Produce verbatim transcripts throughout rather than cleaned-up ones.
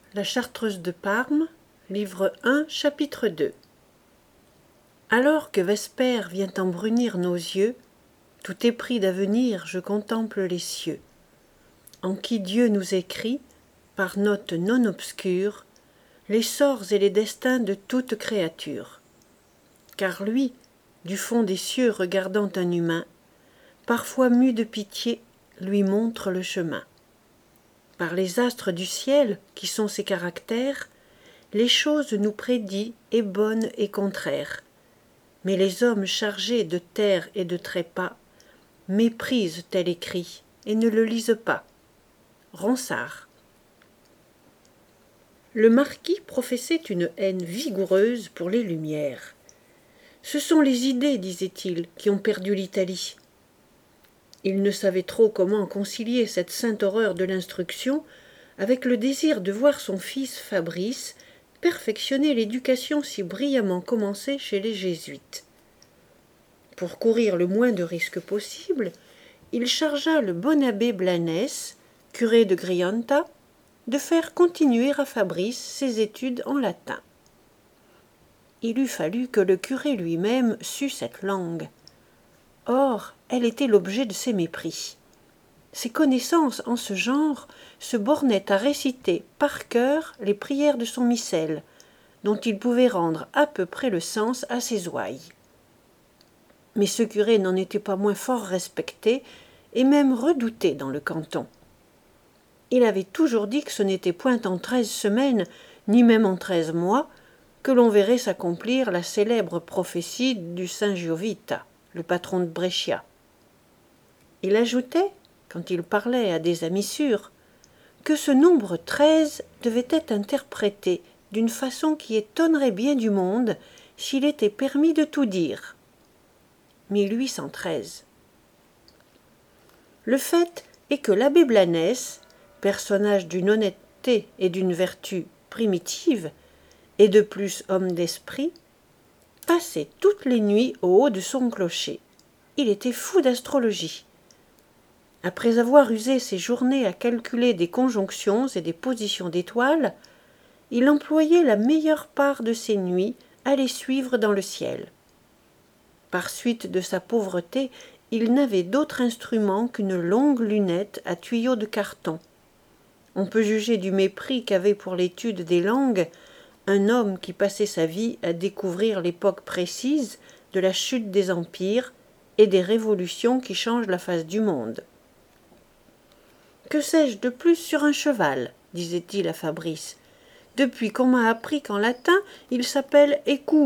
La Chartreuse de Parme, livre un, chapitre deux. Alors que Vespère vient embrunir nos yeux, tout épris d'avenir, je contemple les cieux, en qui Dieu nous écrit, par notes non obscures, les sorts et les destins de toute créature. Car lui, du fond des cieux regardant un humain, parfois mu de pitié, lui montre le chemin. Par les astres du ciel, qui sont ses caractères, les choses nous prédit et bonnes et contraires. Mais les hommes chargés de terre et de trépas méprisent tel écrit et ne le lisent pas. Ronsard. Le marquis professait une haine vigoureuse pour les Lumières. Ce sont les idées, disait-il, qui ont perdu l'Italie. Il ne savait trop comment concilier cette sainte horreur de l'instruction avec le désir de voir son fils Fabrice perfectionner l'éducation si brillamment commencée chez les jésuites. Pour courir le moins de risques possible, il chargea le bon abbé Blanès, curé de Grianta, de faire continuer à Fabrice ses études en latin. Il eût fallu que le curé lui-même sût cette langue. Or, elle était l'objet de ses mépris. Ses connaissances en ce genre se bornaient à réciter par cœur les prières de son missel, dont il pouvait rendre à peu près le sens à ses ouailles. Mais ce curé n'en était pas moins fort respecté et même redouté dans le canton. Il avait toujours dit que ce n'était point en treize semaines, ni même en treize mois, que l'on verrait s'accomplir la célèbre prophétie du saint Giovita, le patron de Brescia. Il ajoutait, quand il parlait à des amis sûrs, que ce nombre treize devait être interprété d'une façon qui étonnerait bien du monde s'il était permis de tout dire. mille huit cent treize. Le fait est que l'abbé Blanès, personnage d'une honnêteté et d'une vertu primitive, et de plus homme d'esprit, passait toutes les nuits au haut de son clocher. Il était fou d'astrologie. Après avoir usé ses journées à calculer des conjonctions et des positions d'étoiles, il employait la meilleure part de ses nuits à les suivre dans le ciel. Par suite de sa pauvreté, il n'avait d'autre instrument qu'une longue lunette à tuyaux de carton. On peut juger du mépris qu'avait pour l'étude des langues un homme qui passait sa vie à découvrir l'époque précise de la chute des empires et des révolutions qui changent la face du monde. « Que sais-je de plus sur un cheval ?» disait-il à Fabrice, « depuis qu'on m'a appris qu'en latin il s'appelle Equus. »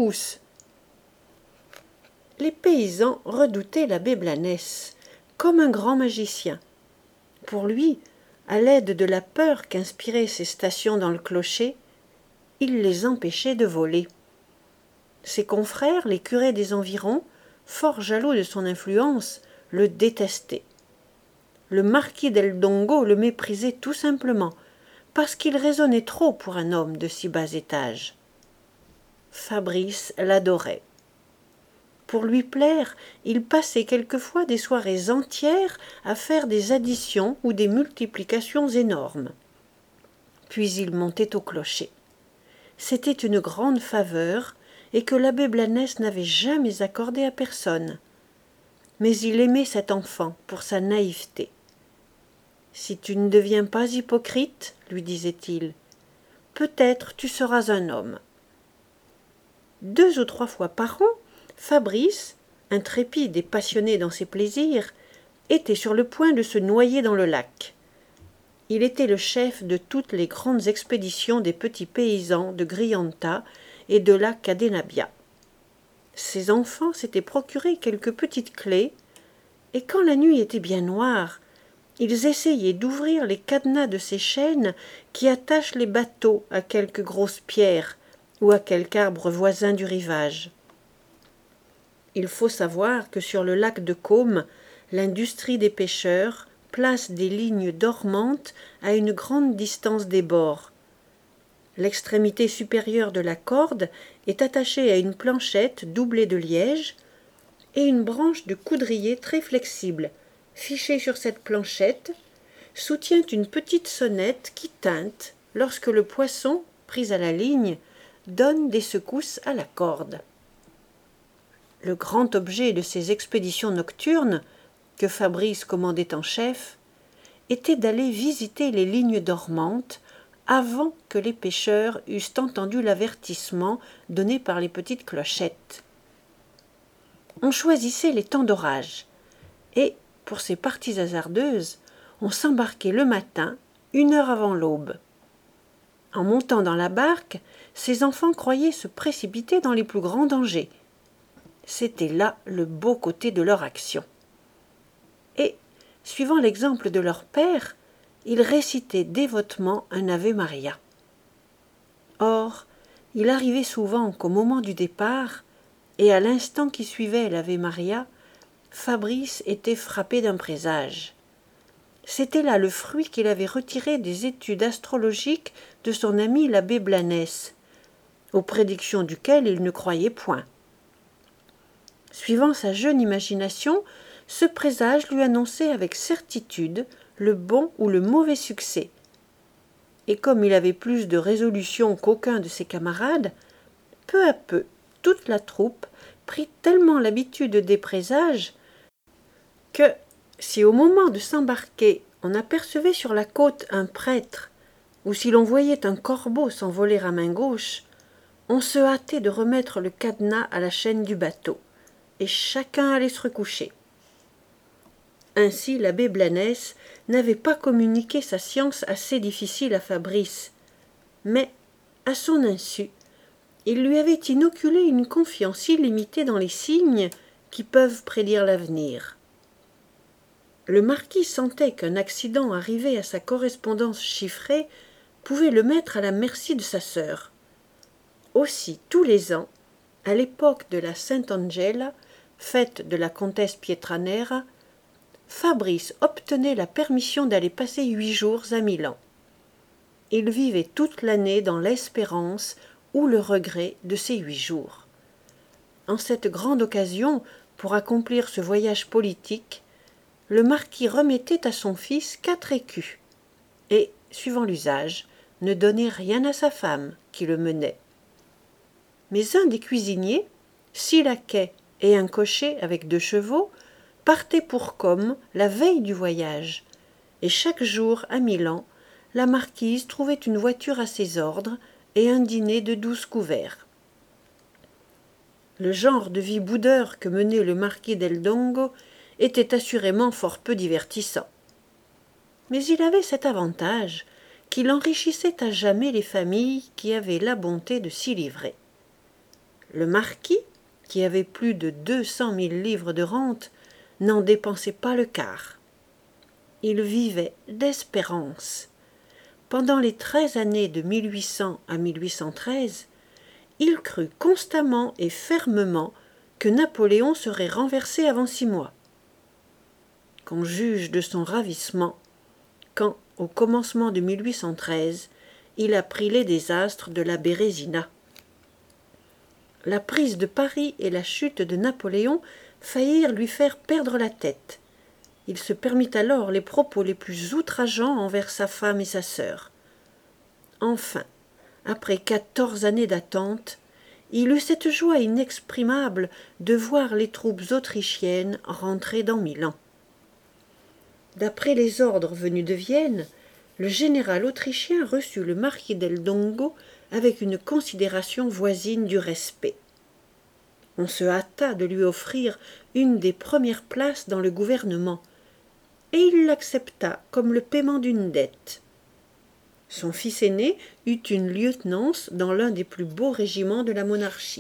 Les paysans redoutaient l'abbé Blanès comme un grand magicien. Pour lui, à l'aide de la peur qu'inspiraient ces stations dans le clocher, il les empêchait de voler. Ses confrères, les curés des environs, fort jaloux de son influence, le détestaient. Le marquis del Dongo le méprisait tout simplement, parce qu'il raisonnait trop pour un homme de si bas étage. Fabrice l'adorait. Pour lui plaire, il passait quelquefois des soirées entières à faire des additions ou des multiplications énormes. Puis il montait au clocher. C'était une grande faveur et que l'abbé Blanès n'avait jamais accordée à personne. Mais il aimait cet enfant pour sa naïveté. « Si tu ne deviens pas hypocrite, lui disait-il, peut-être tu seras un homme. » Deux ou trois fois par an, Fabrice, intrépide et passionné dans ses plaisirs, était sur le point de se noyer dans le lac. Il était le chef de toutes les grandes expéditions des petits paysans de Grianta et de la Cadenabia. Ses enfants s'étaient procuré quelques petites clés, et quand la nuit était bien noire, ils essayaient d'ouvrir les cadenas de ces chaînes qui attachent les bateaux à quelque grosse pierre ou à quelque arbre voisin du rivage. Il faut savoir que sur le lac de Caume, l'industrie des pêcheurs place des lignes dormantes à une grande distance des bords. L'extrémité supérieure de la corde est attachée à une planchette doublée de liège et une branche de coudrier très flexible, fichée sur cette planchette, soutient une petite sonnette qui tinte lorsque le poisson, pris à la ligne, donne des secousses à la corde. Le grand objet de ces expéditions nocturnes, que Fabrice commandait en chef, était d'aller visiter les lignes dormantes avant que les pêcheurs eussent entendu l'avertissement donné par les petites clochettes. On choisissait les temps d'orage, et, pour ces parties hasardeuses, on s'embarquait le matin, une heure avant l'aube. En montant dans la barque, ces enfants croyaient se précipiter dans les plus grands dangers. C'était là le beau côté de leur action. Et, suivant l'exemple de leur père, ils récitaient dévotement un Ave Maria. Or, il arrivait souvent qu'au moment du départ, et à l'instant qui suivait l'Ave Maria, Fabrice était frappé d'un présage. C'était là le fruit qu'il avait retiré des études astrologiques de son ami l'abbé Blanès, aux prédictions duquel il ne croyait point. Suivant sa jeune imagination, ce présage lui annonçait avec certitude le bon ou le mauvais succès. Et comme il avait plus de résolution qu'aucun de ses camarades, peu à peu, toute la troupe prit tellement l'habitude des présages que, si au moment de s'embarquer on apercevait sur la côte un prêtre, ou si l'on voyait un corbeau s'envoler à main gauche, on se hâtait de remettre le cadenas à la chaîne du bateau, et chacun allait se recoucher. Ainsi l'abbé Blanès n'avait pas communiqué sa science assez difficile à Fabrice, mais, à son insu, il lui avait inoculé une confiance illimitée dans les signes qui peuvent prédire l'avenir. Le marquis sentait qu'un accident arrivé à sa correspondance chiffrée pouvait le mettre à la merci de sa sœur. Aussi, tous les ans, à l'époque de la Saint-Angela, fête de la comtesse Pietranera, Fabrice obtenait la permission d'aller passer huit jours à Milan. Il vivait toute l'année dans l'espérance ou le regret de ces huit jours. En cette grande occasion, pour accomplir ce voyage politique, le marquis remettait à son fils quatre écus, et, suivant l'usage, ne donnait rien à sa femme, qui le menait. Mais un des cuisiniers, six laquais et un cocher avec deux chevaux, partait pour Comme la veille du voyage, et chaque jour, à Milan, la marquise trouvait une voiture à ses ordres et un dîner de douze couverts. Le genre de vie boudeur que menait le marquis del Dongo était assurément fort peu divertissant. Mais il avait cet avantage qu'il enrichissait à jamais les familles qui avaient la bonté de s'y livrer. Le marquis, qui avait plus de deux cent mille livres de rente, n'en dépensait pas le quart. Il vivait d'espérance. Pendant les treize années de mille huit cents à mille huit cent treize, il crut constamment et fermement que Napoléon serait renversé avant six mois. Qu'on juge de son ravissement quand, au commencement de mille huit cent treize, il apprit les désastres de la Bérésina. La prise de Paris et la chute de Napoléon faillirent lui faire perdre la tête. Il se permit alors les propos les plus outrageants envers sa femme et sa sœur. Enfin, après quatorze années d'attente, il eut cette joie inexprimable de voir les troupes autrichiennes rentrer dans Milan. D'après les ordres venus de Vienne, le général autrichien reçut le marquis del Dongo avec une considération voisine du respect. On se hâta de lui offrir une des premières places dans le gouvernement, et il l'accepta comme le paiement d'une dette. Son fils aîné eut une lieutenance dans l'un des plus beaux régiments de la monarchie.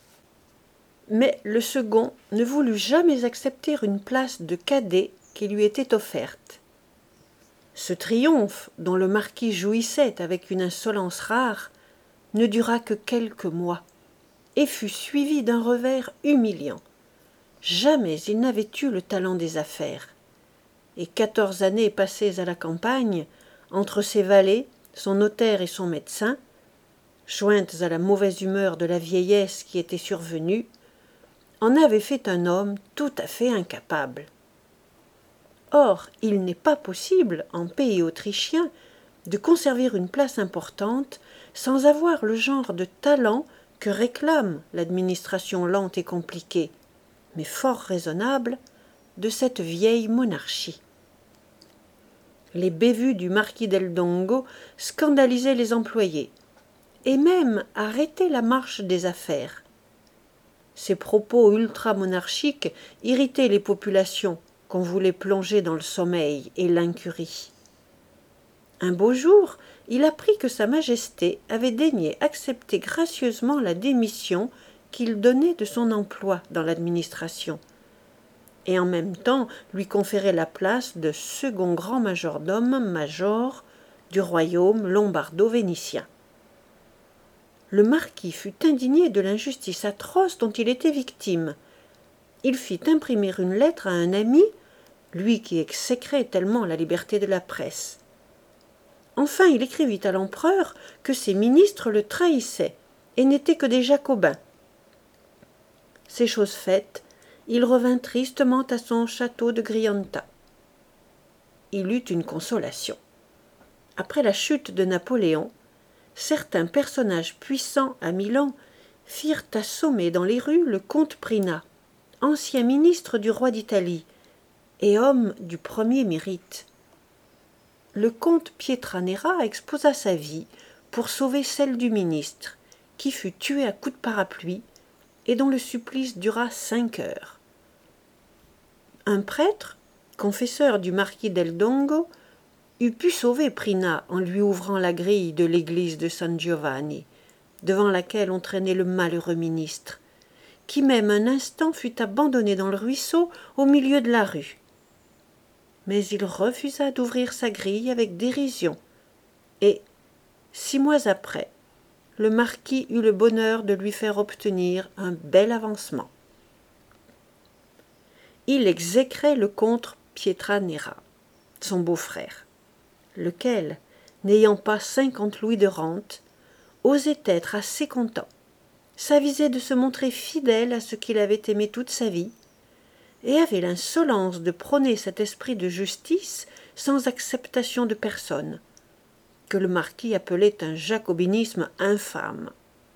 Mais le second ne voulut jamais accepter une place de cadet qui lui était offerte. Ce triomphe, dont le marquis jouissait avec une insolence rare, ne dura que quelques mois, et fut suivi d'un revers humiliant. Jamais il n'avait eu le talent des affaires. Et quatorze années passées à la campagne, entre ses valets, son notaire et son médecin, jointes à la mauvaise humeur de la vieillesse qui était survenue, en avaient fait un homme tout à fait incapable. Or, il n'est pas possible, en pays autrichien, de conserver une place importante sans avoir le genre de talent que réclame l'administration lente et compliquée, mais fort raisonnable, de cette vieille monarchie. Les bévues du marquis del Dongo scandalisaient les employés, et même arrêtaient la marche des affaires. Ces propos ultramonarchiques irritaient les populations qu'on voulait plonger dans le sommeil et l'incurie. Un beau jour, il apprit que Sa Majesté avait daigné accepter gracieusement la démission qu'il donnait de son emploi dans l'administration, et en même temps lui conférait la place de second grand majordome major du royaume lombardo-vénitien. Le marquis fut indigné de l'injustice atroce dont il était victime. Il fit imprimer une lettre à un ami, lui qui exécrait tellement la liberté de la presse. Enfin, il écrivit à l'empereur que ses ministres le trahissaient et n'étaient que des jacobins. Ces choses faites, il revint tristement à son château de Grianta. Il eut une consolation. Après la chute de Napoléon, certains personnages puissants à Milan firent assommer dans les rues le comte Prina, ancien ministre du roi d'Italie et homme du premier mérite. Le comte Pietranera exposa sa vie pour sauver celle du ministre, qui fut tué à coups de parapluie et dont le supplice dura cinq heures. Un prêtre, confesseur du marquis del Dongo, eût pu sauver Prina en lui ouvrant la grille de l'église de San Giovanni, devant laquelle on traînait le malheureux ministre, qui même un instant fut abandonné dans le ruisseau au milieu de la rue. Mais il refusa d'ouvrir sa grille avec dérision, et, six mois après, le marquis eut le bonheur de lui faire obtenir un bel avancement. Il exécrait le comte Pietranera, son beau-frère, lequel, n'ayant pas cinquante louis de rente, osait être assez content, s'avisait de se montrer fidèle à ce qu'il avait aimé toute sa vie, et avait l'insolence de prôner cet esprit de justice sans acceptation de personne, que le marquis appelait un jacobinisme infâme.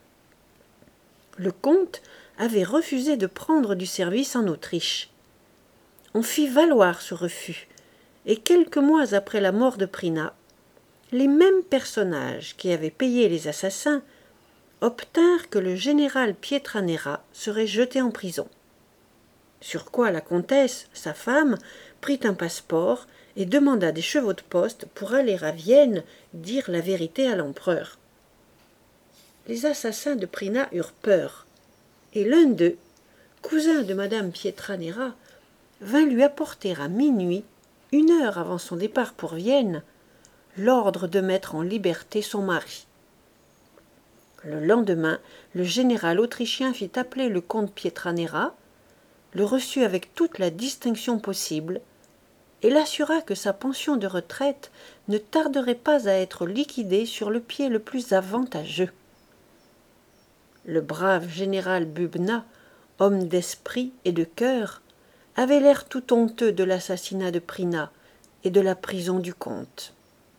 Le comte avait refusé de prendre du service en Autriche. On fit valoir ce refus, et quelques mois après la mort de Prina, les mêmes personnages qui avaient payé les assassins obtinrent que le général Pietranera serait jeté en prison. Sur quoi la comtesse, sa femme, prit un passeport et demanda des chevaux de poste pour aller à Vienne dire la vérité à l'empereur. Les assassins de Prina eurent peur, et l'un d'eux, cousin de madame Pietranera, vint lui apporter à minuit, une heure avant son départ pour Vienne, l'ordre de mettre en liberté son mari. Le lendemain, le général autrichien fit appeler le comte Pietranera, le reçut avec toute la distinction possible, et l'assura que sa pension de retraite ne tarderait pas à être liquidée sur le pied le plus avantageux. Le brave général Bubna, homme d'esprit et de cœur, avait l'air tout honteux de l'assassinat de Prina et de la prison du comte.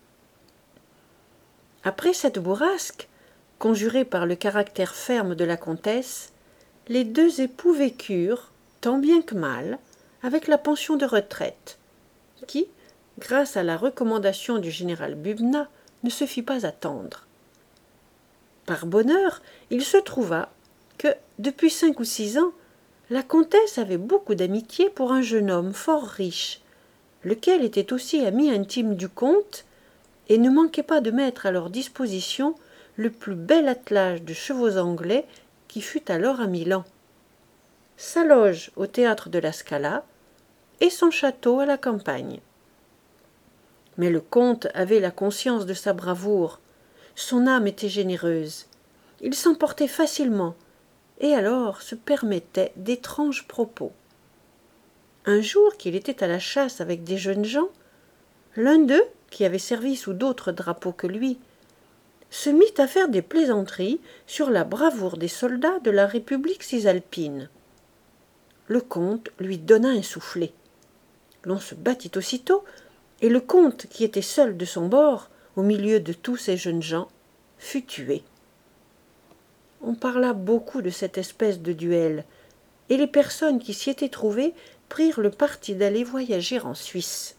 Après cette bourrasque, conjurée par le caractère ferme de la comtesse, les deux époux vécurent, tant bien que mal, avec la pension de retraite, qui, grâce à la recommandation du général Bubna, ne se fit pas attendre. Par bonheur, il se trouva que, depuis cinq ou six ans, la comtesse avait beaucoup d'amitié pour un jeune homme fort riche, lequel était aussi ami intime du comte, et ne manquait pas de mettre à leur disposition le plus bel attelage de chevaux anglais qui fût alors à Milan, sa loge au théâtre de la Scala et son château à la campagne. Mais le comte avait la conscience de sa bravoure, son âme était généreuse, il s'emportait facilement, et alors se permettait d'étranges propos. Un jour qu'il était à la chasse avec des jeunes gens, l'un d'eux, qui avait servi sous d'autres drapeaux que lui, se mit à faire des plaisanteries sur la bravoure des soldats de la République cisalpine. Le comte lui donna un soufflet. L'on se battit aussitôt, et le comte, qui était seul de son bord, au milieu de tous ces jeunes gens, fut tué. On parla beaucoup de cette espèce de duel, et les personnes qui s'y étaient trouvées prirent le parti d'aller voyager en Suisse.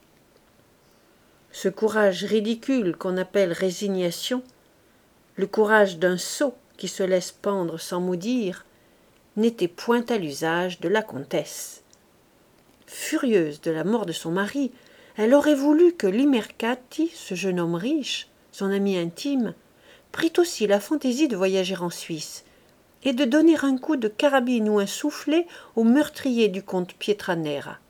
Ce courage ridicule qu'on appelle résignation, le courage d'un sot qui se laisse pendre sans mot dire, n'était point à l'usage de la comtesse. Furieuse de la mort de son mari, elle aurait voulu que Limercati, ce jeune homme riche, son ami intime, prit aussi la fantaisie de voyager en Suisse et de donner un coup de carabine ou un soufflet au meurtrier du comte Pietranera.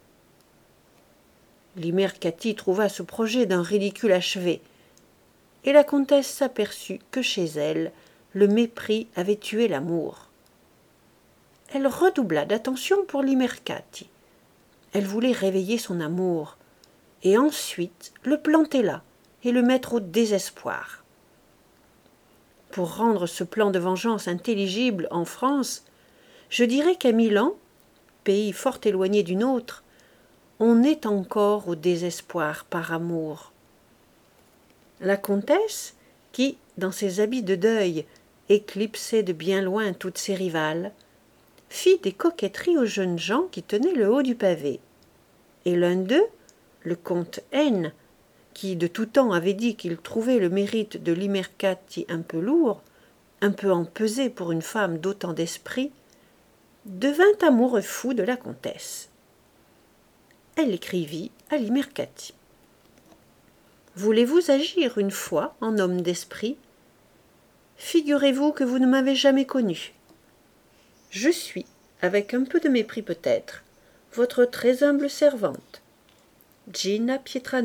Limercati trouva ce projet d'un ridicule achevé, et la comtesse s'aperçut que chez elle, le mépris avait tué l'amour. Elle redoubla d'attention pour Limercati. Elle voulait réveiller son amour, et ensuite le planter là et le mettre au désespoir. Pour rendre ce plan de vengeance intelligible en France, je dirais qu'à Milan, pays fort éloigné du nôtre, on est encore au désespoir par amour. La comtesse, qui, dans ses habits de deuil, éclipsait de bien loin toutes ses rivales, fit des coquetteries aux jeunes gens qui tenaient le haut du pavé. Et l'un d'eux, le comte N, qui de tout temps avait dit qu'il trouvait le mérite de Limercati un peu lourd, un peu empesé pour une femme d'autant d'esprit, devint amoureux fou de la comtesse. Elle écrivit à Limercati. « Voulez-vous agir une fois en homme d'esprit ? Figurez-vous que vous ne m'avez jamais connu. Je suis, avec un peu de mépris peut-être, votre très humble servante, Gina Pietranera. »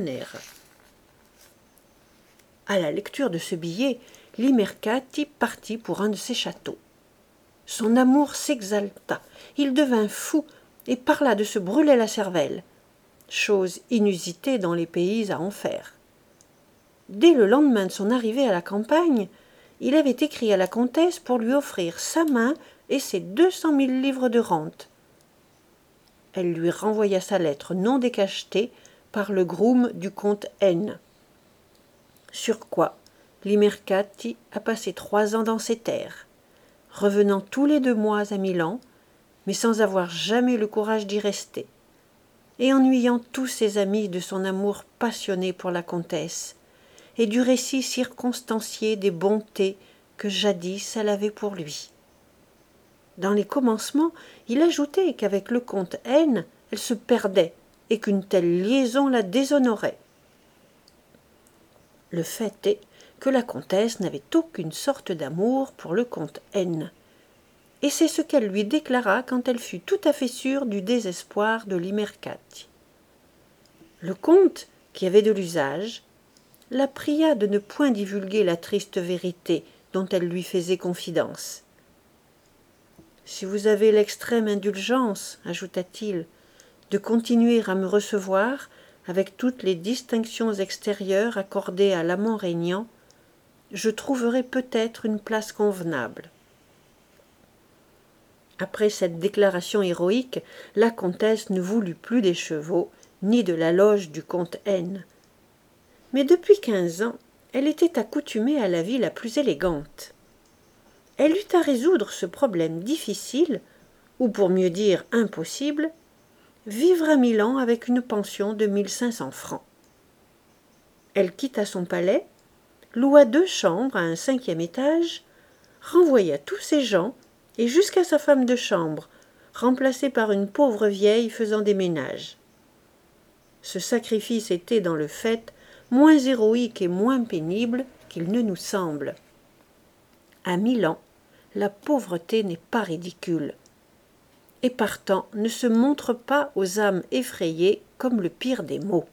À la lecture de ce billet, Limercati partit pour un de ses châteaux. Son amour s'exalta, il devint fou et parla de se brûler la cervelle, chose inusitée dans les pays à en faire. Dès le lendemain de son arrivée à la campagne, il avait écrit à la comtesse pour lui offrir sa main et ses deux cent mille livres de rente. Elle lui renvoya sa lettre non décachetée par le groom du comte N. Sur quoi Limercati a passé trois ans dans ces terres, revenant tous les deux mois à Milan, mais sans avoir jamais le courage d'y rester, et ennuyant tous ses amis de son amour passionné pour la comtesse, et du récit circonstancié des bontés que jadis elle avait pour lui. Dans les commencements, il ajoutait qu'avec le comte N, elle se perdait, et qu'une telle liaison la déshonorait. Le fait est que la comtesse n'avait aucune sorte d'amour pour le comte N, et c'est ce qu'elle lui déclara quand elle fut tout à fait sûre du désespoir de Limercati. Le comte, qui avait de l'usage, la pria de ne point divulguer la triste vérité dont elle lui faisait confidence. « Si vous avez l'extrême indulgence, ajouta-t-il, de continuer à me recevoir avec toutes les distinctions extérieures accordées à l'amant régnant, je trouverai peut-être une place convenable. » Après cette déclaration héroïque, la comtesse ne voulut plus des chevaux, ni de la loge du comte N. Mais depuis quinze ans, elle était accoutumée à la vie la plus élégante. Elle eut à résoudre ce problème difficile, ou pour mieux dire impossible, vivre à Milan avec une pension de mille cinq cents francs. Elle quitta son palais, loua deux chambres à un cinquième étage, renvoya tous ses gens et jusqu'à sa femme de chambre, remplacée par une pauvre vieille faisant des ménages. Ce sacrifice était, dans le fait, moins héroïque et moins pénible qu'il ne nous semble. À Milan, la pauvreté n'est pas ridicule, et partant ne se montre pas aux âmes effrayées comme le pire des maux.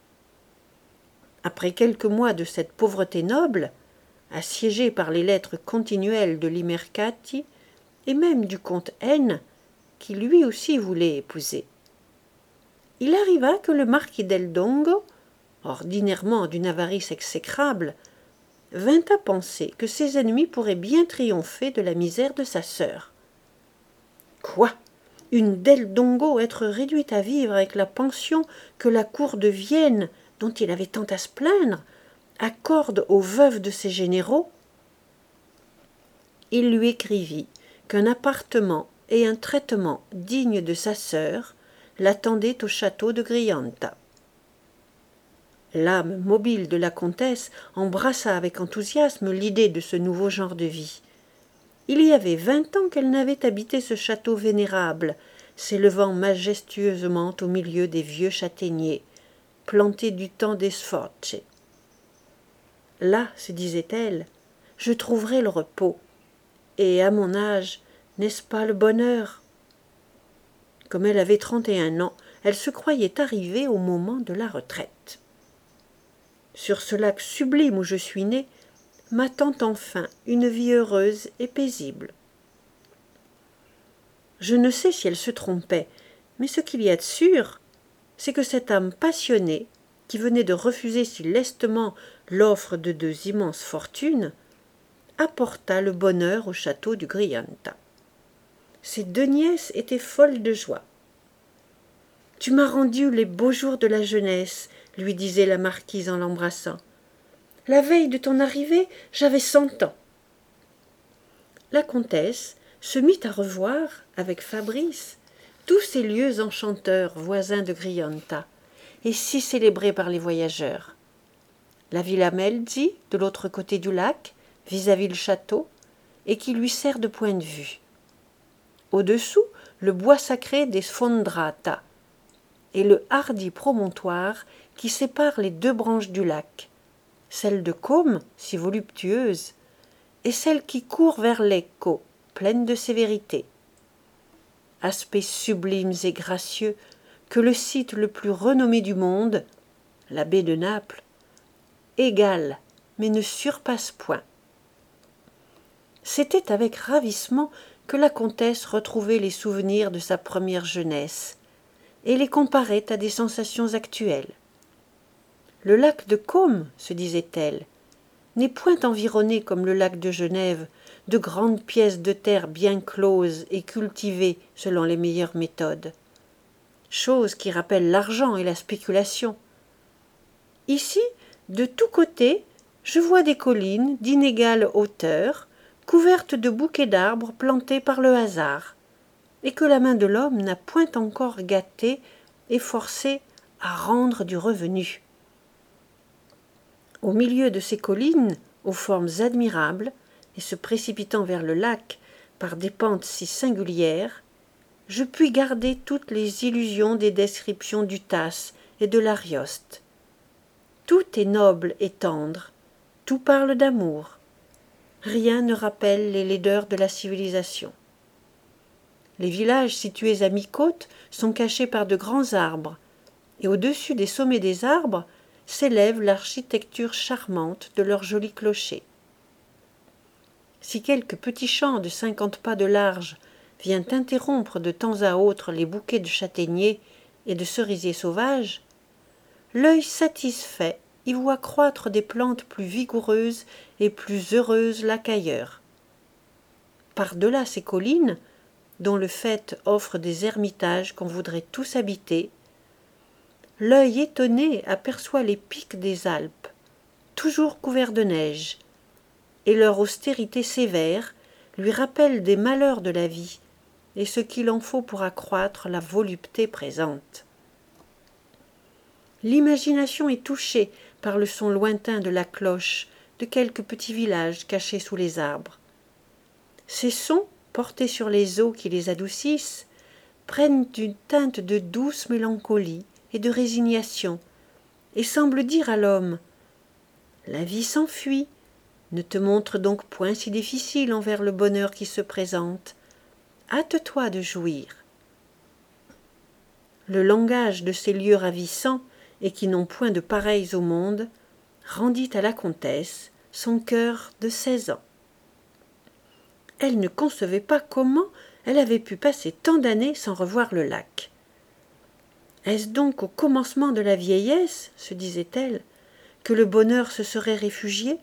Après quelques mois de cette pauvreté noble, assiégée par les lettres continuelles de Limercati, et même du comte N, qui lui aussi voulait épouser, il arriva que le marquis del Dongo, ordinairement d'une avarice exécrable, vint à penser que ses ennemis pourraient bien triompher de la misère de sa sœur. Quoi ? Une del Dongo être réduite à vivre avec la pension que la cour de Vienne, dont il avait tant à se plaindre, accorde aux veuves de ses généraux, il lui écrivit qu'un appartement et un traitement digne de sa sœur l'attendaient au château de Grianta. L'âme mobile de la comtesse embrassa avec enthousiasme l'idée de ce nouveau genre de vie. Il y avait vingt ans qu'elle n'avait habité ce château vénérable, s'élevant majestueusement au milieu des vieux châtaigniers, plantés du temps des Sforze. Là, se disait-elle, je trouverai le repos. Et à mon âge, n'est-ce pas le bonheur? Comme elle avait trente et un ans, elle se croyait arrivée au moment de la retraite. Sur ce lac sublime où je suis née, m'attend enfin une vie heureuse et paisible. Je ne sais si elle se trompait, mais ce qu'il y a de sûr, c'est que cette âme passionnée, qui venait de refuser si lestement l'offre de deux immenses fortunes, apporta le bonheur au château du Grianta. Ses deux nièces étaient folles de joie. « Tu m'as rendu les beaux jours de la jeunesse, » lui disait la marquise en l'embrassant. « La veille de ton arrivée, j'avais cent ans. » La comtesse se mit à revoir, avec Fabrice, tous ces lieux enchanteurs voisins de Grianta, et si célébrés par les voyageurs. La Villa Melzi, de l'autre côté du lac, vis-à-vis le château, et qui lui sert de point de vue. Au-dessous, le bois sacré des Sfondrata, et le hardi promontoire qui sépare les deux branches du lac, celle de Côme, si voluptueuse, et celle qui court vers Lecco, pleine de sévérité. Aspects sublimes et gracieux que le site le plus renommé du monde, la baie de Naples, égale mais ne surpasse point. C'était avec ravissement que la comtesse retrouvait les souvenirs de sa première jeunesse et les comparait à des sensations actuelles. Le lac de Côme, se disait-elle, n'est point environné comme le lac de Genève de grandes pièces de terre bien closes et cultivées selon les meilleures méthodes, chose qui rappelle l'argent et la spéculation. Ici, de tous côtés, je vois des collines d'inégale hauteur, couvertes de bouquets d'arbres plantés par le hasard, et que la main de l'homme n'a point encore gâté et forcé à rendre du revenu. Au milieu de ces collines, aux formes admirables, et se précipitant vers le lac par des pentes si singulières, je puis garder toutes les illusions des descriptions du Tasse et de l'Arioste. Tout est noble et tendre, tout parle d'amour. Rien ne rappelle les laideurs de la civilisation. Les villages situés à mi-côte sont cachés par de grands arbres, et au-dessus des sommets des arbres s'élève l'architecture charmante de leurs jolis clochers. Si quelque petit champ de cinquante pas de large vient interrompre de temps à autre les bouquets de châtaigniers et de cerisiers sauvages, l'œil satisfait y voit croître des plantes plus vigoureuses et plus heureuses là qu'ailleurs. Par-delà ces collines, dont le faîte offre des ermitages qu'on voudrait tous habiter, l'œil étonné aperçoit les pics des Alpes, toujours couverts de neige, et leur austérité sévère lui rappelle des malheurs de la vie et ce qu'il en faut pour accroître la volupté présente. L'imagination est touchée par le son lointain de la cloche de quelques petits villages cachés sous les arbres. Ces sons, portés sur les eaux qui les adoucissent, prennent une teinte de douce mélancolie et de résignation, et semblent dire à l'homme « La vie s'enfuit, ne te montre donc point si difficile envers le bonheur qui se présente. Hâte-toi de jouir. » Le langage de ces lieux ravissants, et qui n'ont point de pareils au monde, rendit à la comtesse son cœur de seize ans. Elle ne concevait pas comment elle avait pu passer tant d'années sans revoir le lac. Est-ce donc au commencement de la vieillesse, se disait-elle, que le bonheur se serait réfugié?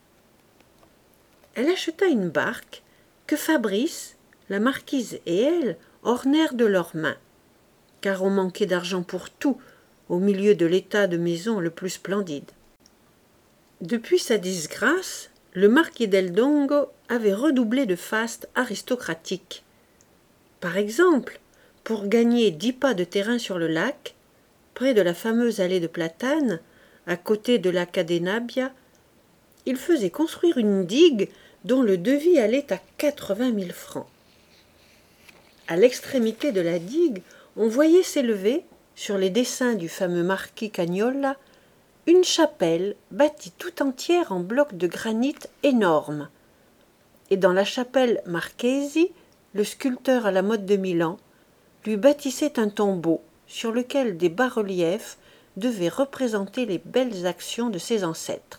Elle acheta une barque que Fabrice, la marquise et elle ornèrent de leurs mains, car on manquait d'argent pour tout au milieu de l'état de maison le plus splendide. Depuis sa disgrâce, le marquis del Dongo avait redoublé de faste aristocratique. Par exemple, pour gagner dix pas de terrain sur le lac, près de la fameuse allée de platanes, à côté de la Cadenabia, il faisait construire une digue dont le devis allait à quatre-vingt mille francs. À l'extrémité de la digue, on voyait s'élever, sur les dessins du fameux marquis Cagnolla, une chapelle bâtie tout entière en blocs de granit énormes. Et dans la chapelle Marchesi, le sculpteur à la mode de Milan lui bâtissait un tombeau sur lequel des bas-reliefs devaient représenter les belles actions de ses ancêtres.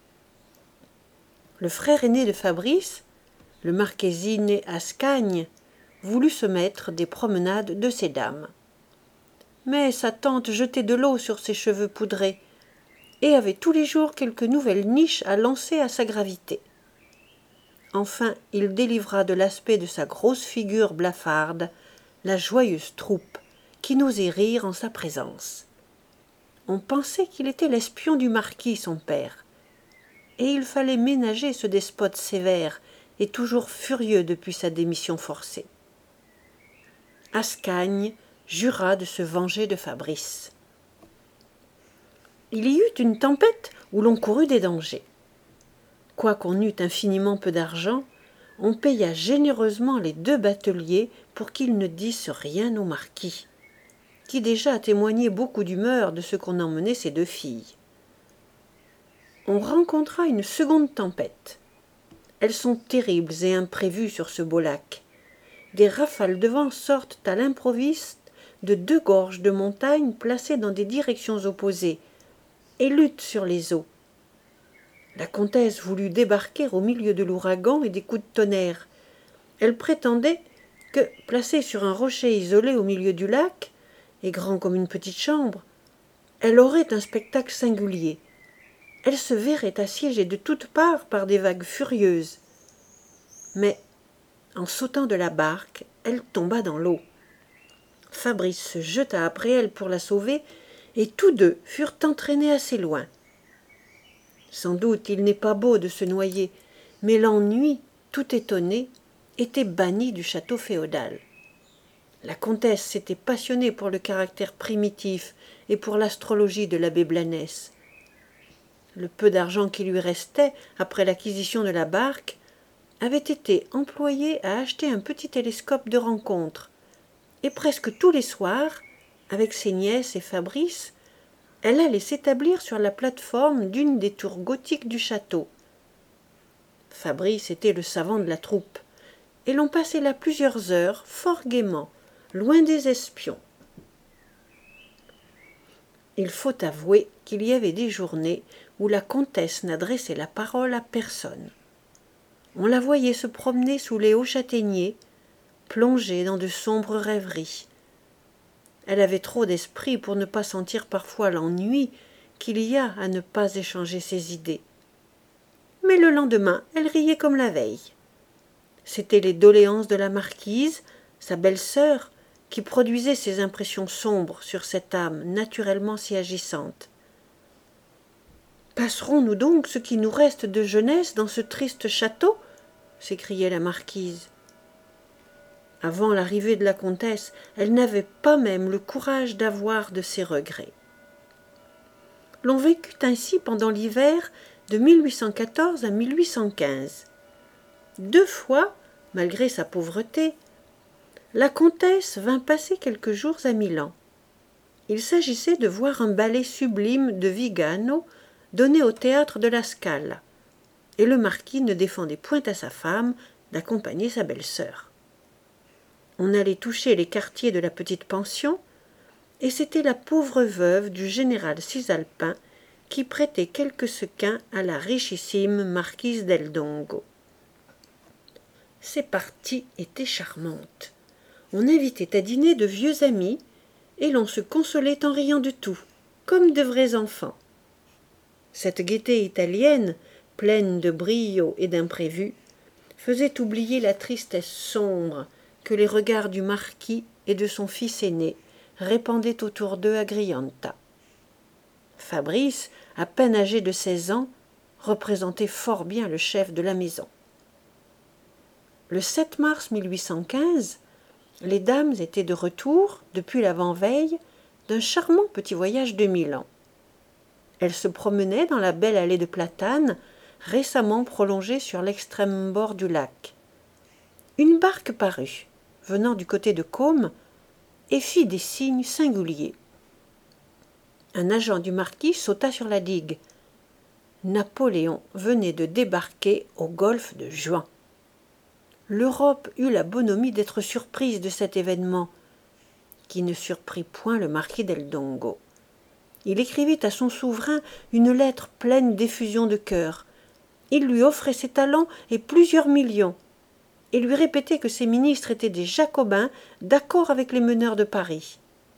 Le frère aîné de Fabrice, le Marchesine Ascagne, voulut se mettre des promenades de ces dames. Mais sa tante jetait de l'eau sur ses cheveux poudrés et avait tous les jours quelque nouvelle niche à lancer à sa gravité. Enfin, il délivra de l'aspect de sa grosse figure blafarde la joyeuse troupe qui n'osait rire en sa présence. On pensait qu'il était l'espion du marquis, son père, et il fallait ménager ce despote sévère et toujours furieux depuis sa démission forcée. Ascagne jura de se venger de Fabrice. Il y eut une tempête où l'on courut des dangers. Quoiqu'on eût infiniment peu d'argent, on paya généreusement les deux bateliers pour qu'ils ne dissent rien au marquis, qui déjà témoignait beaucoup d'humeur de ce qu'on emmenait ses deux filles. On rencontra une seconde tempête. Elles sont terribles et imprévues sur ce beau lac. Des rafales de vent sortent à l'improviste de deux gorges de montagnes placées dans des directions opposées et luttent sur les eaux. La comtesse voulut débarquer au milieu de l'ouragan et des coups de tonnerre. Elle prétendait que, placée sur un rocher isolé au milieu du lac, et grand comme une petite chambre, elle aurait un spectacle singulier. Elle se verrait assiégée de toutes parts par des vagues furieuses. Mais, en sautant de la barque, elle tomba dans l'eau. Fabrice se jeta après elle pour la sauver, et tous deux furent entraînés assez loin. Sans doute il n'est pas beau de se noyer, mais l'ennui, tout étonné, était banni du château féodal. La comtesse s'était passionnée pour le caractère primitif et pour l'astrologie de l'abbé Blanès. Le peu d'argent qui lui restait après l'acquisition de la barque avait été employé à acheter un petit télescope de rencontre, et presque tous les soirs, avec ses nièces et Fabrice, elle allait s'établir sur la plate-forme d'une des tours gothiques du château. Fabrice était le savant de la troupe, et l'on passait là plusieurs heures fort gaiement, loin des espions. Il faut avouer qu'il y avait des journées où la comtesse n'adressait la parole à personne. On la voyait se promener sous les hauts châtaigniers, plongée dans de sombres rêveries. Elle avait trop d'esprit pour ne pas sentir parfois l'ennui qu'il y a à ne pas échanger ses idées. Mais le lendemain, elle riait comme la veille. C'étaient les doléances de la marquise, sa belle-sœur, qui produisaient ces impressions sombres sur cette âme naturellement si agissante. Passerons-nous donc ce qui nous reste de jeunesse dans ce triste château ? S'écriait la marquise. Avant l'arrivée de la comtesse, elle n'avait pas même le courage d'avoir de ses regrets. L'on vécut ainsi pendant l'hiver de mille huit cent quatorze à mille huit cent quinze. Deux fois, malgré sa pauvreté, la comtesse vint passer quelques jours à Milan. Il s'agissait de voir un ballet sublime de Vigano donné au théâtre de la Scala, et le marquis ne défendait point à sa femme d'accompagner sa belle-sœur. On allait toucher les quartiers de la petite pension, et c'était la pauvre veuve du général cisalpin qui prêtait quelques sequins à la richissime marquise del Dongo. Ces parties étaient charmantes. On invitait à dîner de vieux amis, et l'on se consolait en riant de tout, comme de vrais enfants. Cette gaieté italienne, pleine de brio et d'imprévus, faisait oublier la tristesse sombre que les regards du marquis et de son fils aîné répandaient autour d'eux à Grianta. Fabrice, à peine âgé de seize ans, représentait fort bien le chef de la maison. Le sept mars mille huit cent quinze, les dames étaient de retour, depuis l'avant-veille, d'un charmant petit voyage de Milan. Elles se promenaient dans la belle allée de platanes, récemment prolongée sur l'extrême bord du lac. Une barque parut, venant du côté de Côme, et fit des signes singuliers. Un agent du marquis sauta sur la digue. Napoléon venait de débarquer au golfe de Juin. L'Europe eut la bonhomie d'être surprise de cet événement, qui ne surprit point le marquis del Dongo. Il écrivit à son souverain une lettre pleine d'effusion de cœur. Il lui offrait ses talents et plusieurs millions, et lui répétait que ses ministres étaient des jacobins d'accord avec les meneurs de Paris.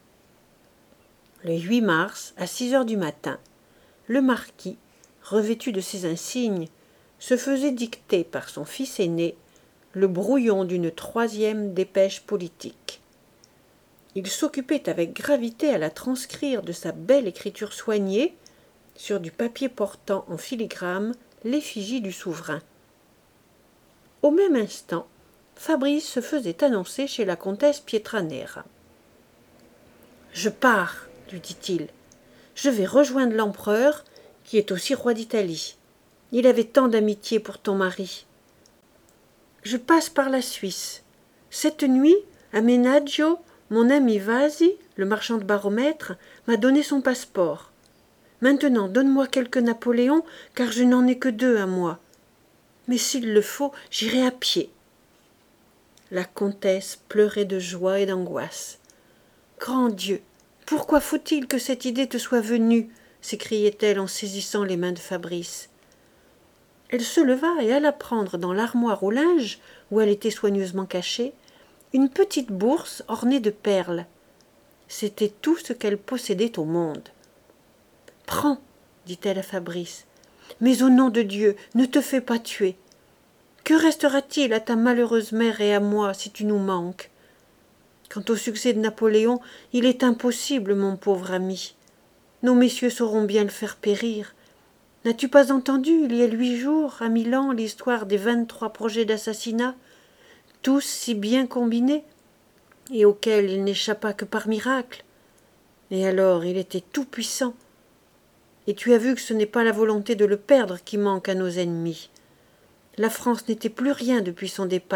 Le huit mars, à six heures du matin, le marquis, revêtu de ses insignes, se faisait dicter par son fils aîné le brouillon d'une troisième dépêche politique. Il s'occupait avec gravité à la transcrire de sa belle écriture soignée sur du papier portant en filigrane l'effigie du souverain. Au même instant, Fabrice se faisait annoncer chez la comtesse Pietranera. « Je pars, lui dit-il. Je vais rejoindre l'empereur, qui est aussi roi d'Italie. Il avait tant d'amitié pour ton mari. Je passe par la Suisse. Cette nuit, à Menaggio, mon ami Vasi, le marchand de baromètres, m'a donné son passeport. Maintenant, donne-moi quelques Napoléons, car je n'en ai que deux à moi. Mais s'il le faut, j'irai à pied. » La comtesse pleurait de joie et d'angoisse. « Grand Dieu, pourquoi faut-il que cette idée te soit venue ?» s'écriait-elle en saisissant les mains de Fabrice. Elle se leva et alla prendre dans l'armoire au linge, où elle était soigneusement cachée, une petite bourse ornée de perles. C'était tout ce qu'elle possédait au monde. « Prends, dit-elle à Fabrice, mais au nom de Dieu, ne te fais pas tuer. Que restera-t-il à ta malheureuse mère et à moi si tu nous manques? Quant au succès de Napoléon, il est impossible, mon pauvre ami. Nos messieurs sauront bien le faire périr. N'as-tu pas entendu, il y a huit jours, à Milan, l'histoire des vingt-trois projets d'assassinat, tous si bien combinés, et auxquels il n'échappa que par miracle? Et alors, il était tout-puissant. Et tu as vu que ce n'est pas la volonté de le perdre qui manque à nos ennemis. La France n'était plus rien depuis son départ. »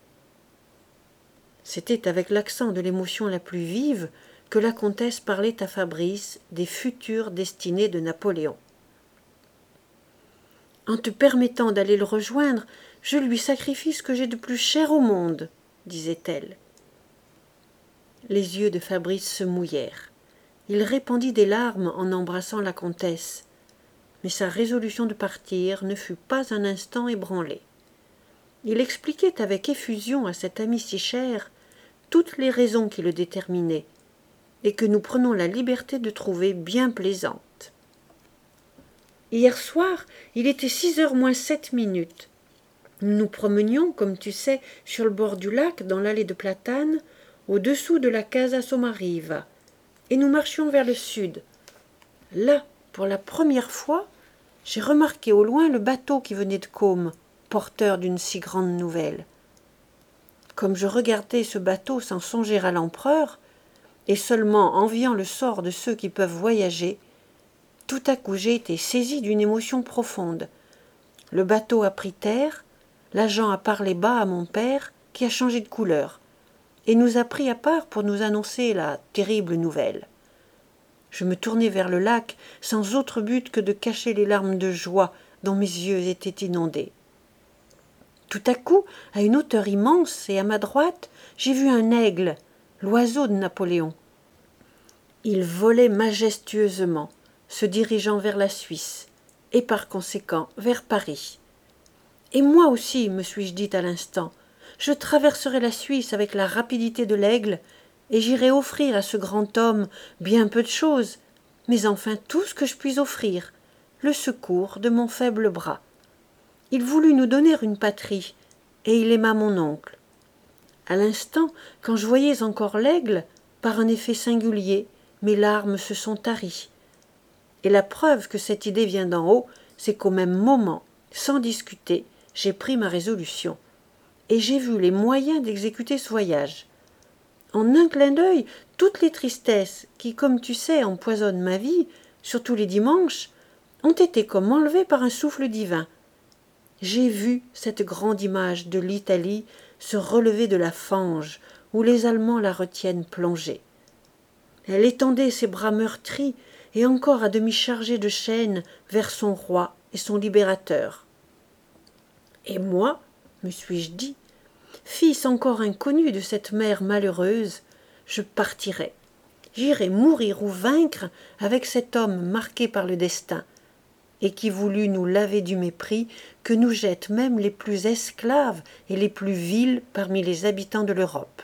C'était avec l'accent de l'émotion la plus vive que la comtesse parlait à Fabrice des futures destinées de Napoléon. « En te permettant d'aller le rejoindre, je lui sacrifie ce que j'ai de plus cher au monde, » disait-elle. Les yeux de Fabrice se mouillèrent. Il répandit des larmes en embrassant la comtesse, mais sa résolution de partir ne fut pas un instant ébranlée. Il expliquait avec effusion à cet ami si cher toutes les raisons qui le déterminaient, et que nous prenons la liberté de trouver bien plaisantes. Hier soir, il était six heures moins sept minutes. Nous nous promenions, comme tu sais, sur le bord du lac, dans l'allée de platanes, au-dessous de la Casa Somariva, et nous marchions vers le sud. Là, pour la première fois, j'ai remarqué au loin le bateau qui venait de Côme, porteur d'une si grande nouvelle. Comme je regardais ce bateau sans songer à l'empereur, et seulement enviant le sort de ceux qui peuvent voyager, tout à coup j'ai été saisi d'une émotion profonde. Le bateau a pris terre, l'agent a parlé bas à mon père, qui a changé de couleur, et nous a pris à part pour nous annoncer la terrible nouvelle. Je me tournai vers le lac sans autre but que de cacher les larmes de joie dont mes yeux étaient inondés. Tout à coup, à une hauteur immense et à ma droite, j'ai vu un aigle, l'oiseau de Napoléon. Il volait majestueusement, se dirigeant vers la Suisse, et par conséquent vers Paris. Et moi aussi, me suis-je dit à l'instant, je traverserai la Suisse avec la rapidité de l'aigle, et j'irai offrir à ce grand homme bien peu de choses, mais enfin tout ce que je puis offrir, le secours de mon faible bras. Il voulut nous donner une patrie, et il aima mon oncle. À l'instant, quand je voyais encore l'aigle, par un effet singulier, mes larmes se sont taries. Et la preuve que cette idée vient d'en haut, c'est qu'au même moment, sans discuter, j'ai pris ma résolution. Et j'ai vu les moyens d'exécuter ce voyage. En un clin d'œil, toutes les tristesses qui, comme tu sais, empoisonnent ma vie, surtout les dimanches, ont été comme enlevées par un souffle divin. J'ai vu cette grande image de l'Italie se relever de la fange où les Allemands la retiennent plongée. Elle étendait ses bras meurtris et encore à demi chargés de chaînes vers son roi et son libérateur. Et moi, me suis-je dit, fils encore inconnu de cette mère malheureuse, je partirai. J'irai mourir ou vaincre avec cet homme marqué par le destin, et qui voulut nous laver du mépris que nous jettent même les plus esclaves et les plus vils parmi les habitants de l'Europe.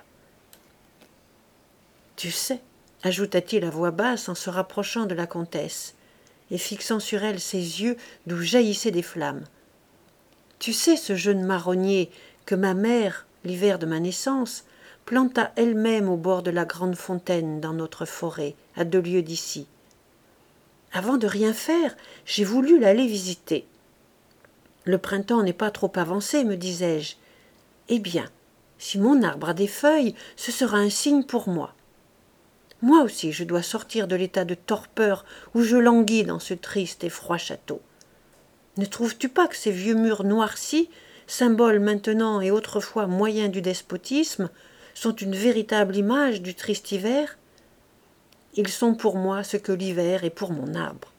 Tu sais, ajouta-t-il à voix basse en se rapprochant de la comtesse, et fixant sur elle ses yeux d'où jaillissaient des flammes. Tu sais ce jeune marronnier que ma mère, l'hiver de ma naissance, planta elle-même au bord de la grande fontaine dans notre forêt, à deux lieues d'ici. Avant de rien faire, j'ai voulu l'aller visiter. Le printemps n'est pas trop avancé, me disais-je. Eh bien, si mon arbre a des feuilles, ce sera un signe pour moi. Moi aussi, je dois sortir de l'état de torpeur où je languis dans ce triste et froid château. Ne trouves-tu pas que ces vieux murs noircis, symboles maintenant et autrefois moyens du despotisme, sont une véritable image du triste hiver? Ils sont pour moi ce que l'hiver est pour mon arbre.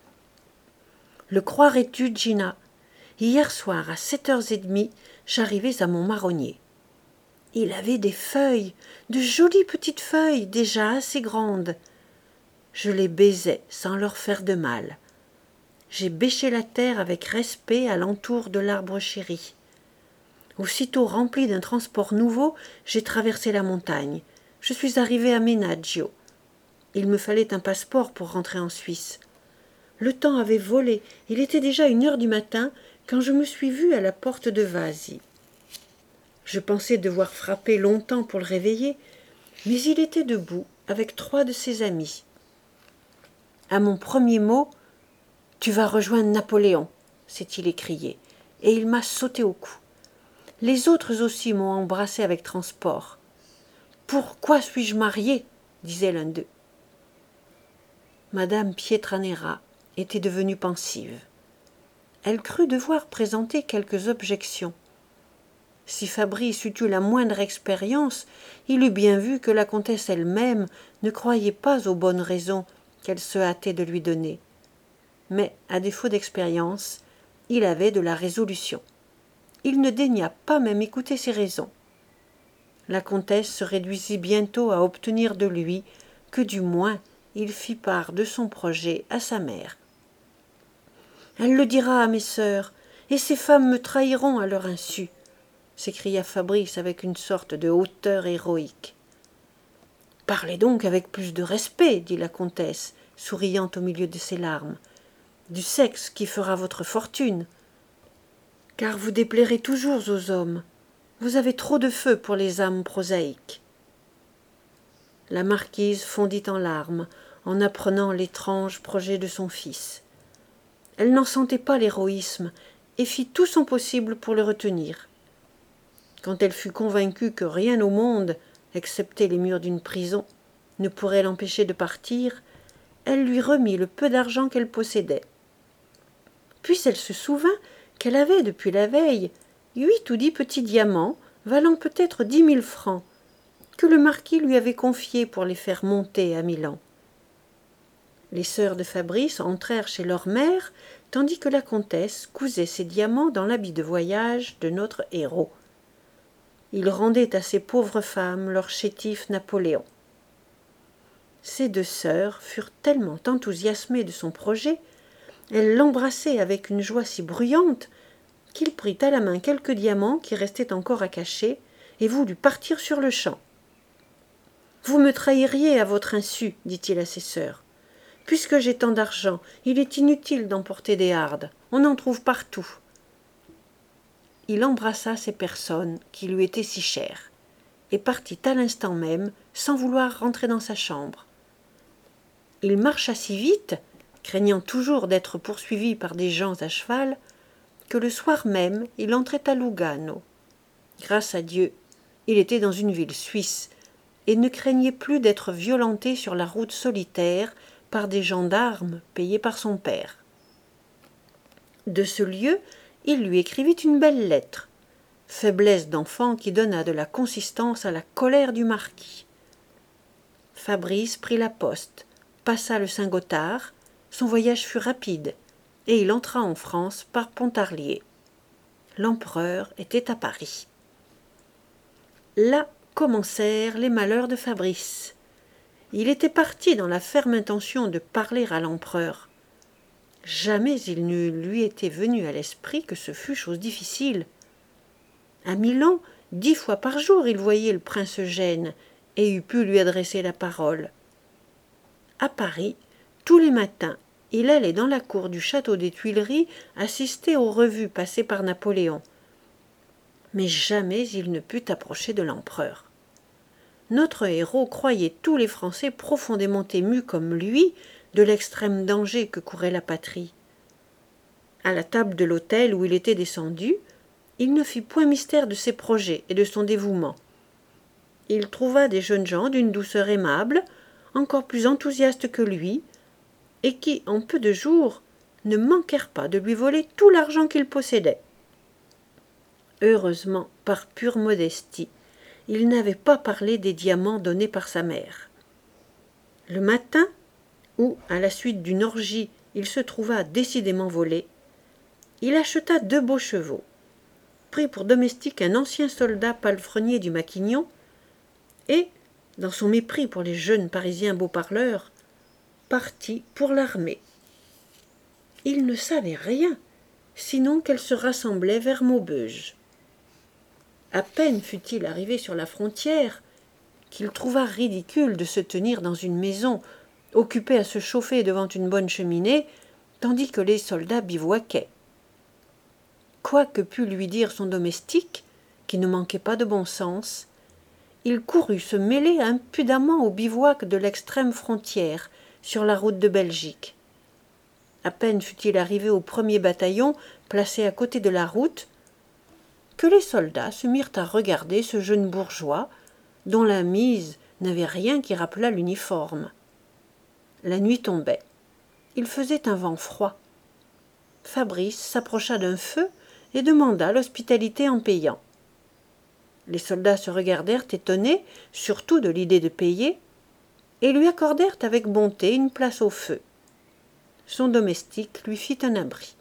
Le croirais-tu, Gina? Hier soir, à sept heures et demie, j'arrivais à mon marronnier. Il avait des feuilles, de jolies petites feuilles, déjà assez grandes. Je les baisais sans leur faire de mal. J'ai bêché la terre avec respect à l'entour de l'arbre chéri. Aussitôt rempli d'un transport nouveau, j'ai traversé la montagne. Je suis arrivé à Menaggio. Il me fallait un passeport pour rentrer en Suisse. Le temps avait volé. Il était déjà une heure du matin quand je me suis vue à la porte de Vasi. Je pensais devoir frapper longtemps pour le réveiller, mais il était debout avec trois de ses amis. À mon premier mot, « Tu vas rejoindre Napoléon », s'est-il écrié, et il m'a sauté au cou. Les autres aussi m'ont embrassé avec transport. « Pourquoi suis-je marié ?» disait l'un d'eux. Madame Pietranera était devenue pensive. Elle crut devoir présenter quelques objections. Si Fabrice eût eu la moindre expérience, il eût bien vu que la comtesse elle-même ne croyait pas aux bonnes raisons qu'elle se hâtait de lui donner. Mais, à défaut d'expérience, il avait de la résolution. Il ne daigna pas même écouter ses raisons. La comtesse se réduisit bientôt à obtenir de lui que, du moins, il fit part de son projet à sa mère. « Elle le dira à mes sœurs, et ces femmes me trahiront à leur insu », s'écria Fabrice avec une sorte de hauteur héroïque. « Parlez donc avec plus de respect, dit la comtesse, souriant au milieu de ses larmes, du sexe qui fera votre fortune. Car vous déplairez toujours aux hommes. Vous avez trop de feu pour les âmes prosaïques. » La marquise fondit en larmes en apprenant l'étrange projet de son fils. Elle n'en sentait pas l'héroïsme et fit tout son possible pour le retenir. Quand elle fut convaincue que rien au monde, excepté les murs d'une prison, ne pourrait l'empêcher de partir, elle lui remit le peu d'argent qu'elle possédait. Puis elle se souvint qu'elle avait, depuis la veille, huit ou dix petits diamants, valant peut-être dix mille francs, que le marquis lui avait confiés pour les faire monter à Milan. Les sœurs de Fabrice entrèrent chez leur mère, tandis que la comtesse cousait ses diamants dans l'habit de voyage de notre héros. Il rendait à ces pauvres femmes leur chétif Napoléon. Ces deux sœurs furent tellement enthousiasmées de son projet, elles l'embrassaient avec une joie si bruyante, qu'il prit à la main quelques diamants qui restaient encore à cacher et voulut partir sur le champ. « Vous me trahiriez à votre insu, dit-il à ses sœurs. Puisque j'ai tant d'argent, il est inutile d'emporter des hardes, on en trouve partout. » Il embrassa ces personnes qui lui étaient si chères, et partit à l'instant même, sans vouloir rentrer dans sa chambre. Il marcha si vite craignant toujours d'être poursuivi par des gens à cheval, que le soir même il entrait à Lugano. Grâce à Dieu, il était dans une ville suisse, et ne craignait plus d'être violenté sur la route solitaire par des gendarmes payés par son père. De ce lieu, il lui écrivit une belle lettre, faiblesse d'enfant qui donna de la consistance à la colère du marquis. Fabrice prit la poste, passa le Saint-Gothard, son voyage fut rapide, et il entra en France par Pontarlier. L'empereur était à Paris. Là commencèrent les malheurs de Fabrice. Il était parti dans la ferme intention de parler à l'empereur. Jamais il ne lui était venu à l'esprit que ce fût chose difficile. À Milan, dix fois par jour, il voyait le prince Eugène et eût pu lui adresser la parole. À Paris, tous les matins, il allait dans la cour du château des Tuileries assister aux revues passées par Napoléon. Mais jamais il ne put approcher de l'empereur. Notre héros croyait tous les Français profondément émus comme lui de l'extrême danger que courait la patrie. À la table de l'hôtel où il était descendu, il ne fit point mystère de ses projets et de son dévouement. Il trouva des jeunes gens d'une douceur aimable, encore plus enthousiastes que lui, et qui, en peu de jours, ne manquèrent pas de lui voler tout l'argent qu'il possédait. Heureusement, par pure modestie, il n'avait pas parlé des diamants donnés par sa mère. Le matin, où, à la suite d'une orgie, il se trouva décidément volé, il acheta deux beaux chevaux, prit pour domestique un ancien soldat palefrenier du Maquignon, et, dans son mépris pour les jeunes Parisiens beaux parleurs, partit pour l'armée. Il ne savait rien, sinon qu'elle se rassemblait vers Maubeuge. À peine fut-il arrivé sur la frontière qu'il trouva ridicule de se tenir dans une maison occupée à se chauffer devant une bonne cheminée, tandis que les soldats bivouaquaient. Quoi que pût lui dire son domestique, qui ne manquait pas de bon sens, il courut se mêler impudemment au bivouac de l'extrême frontière, sur la route de Belgique. À peine fut-il arrivé au premier bataillon, placé à côté de la route, que les soldats se mirent à regarder ce jeune bourgeois, dont la mise n'avait rien qui rappelât l'uniforme. La nuit tombait. Il faisait un vent froid. Fabrice s'approcha d'un feu et demanda l'hospitalité en payant. Les soldats se regardèrent étonnés, surtout de l'idée de payer, et lui accordèrent avec bonté une place au feu. Son domestique lui fit un abri.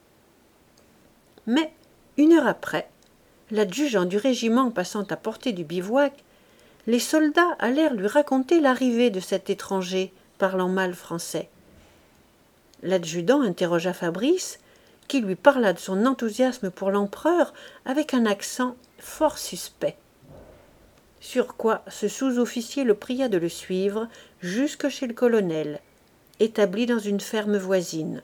Mais, une heure après, l'adjudant du régiment passant à portée du bivouac, les soldats allèrent lui raconter l'arrivée de cet étranger parlant mal français. L'adjudant interrogea Fabrice, qui lui parla de son enthousiasme pour l'empereur avec un accent fort suspect. Sur quoi ce sous-officier le pria de le suivre jusque chez le colonel, établi dans une ferme voisine.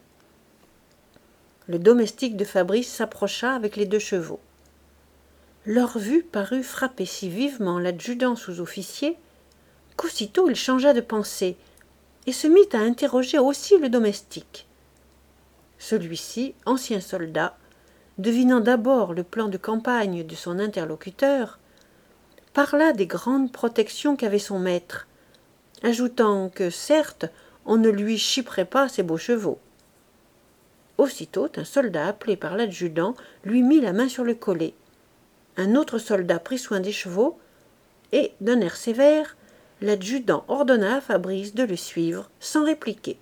Le domestique de Fabrice s'approcha avec les deux chevaux. Leur vue parut frapper si vivement l'adjudant sous-officier qu'aussitôt il changea de pensée et se mit à interroger aussi le domestique. Celui-ci, ancien soldat, devinant d'abord le plan de campagne de son interlocuteur, parla des grandes protections qu'avait son maître, ajoutant que, certes, on ne lui chiperait pas ses beaux chevaux. Aussitôt, un soldat appelé par l'adjudant lui mit la main sur le collet. Un autre soldat prit soin des chevaux, et, d'un air sévère, l'adjudant ordonna à Fabrice de le suivre sans répliquer.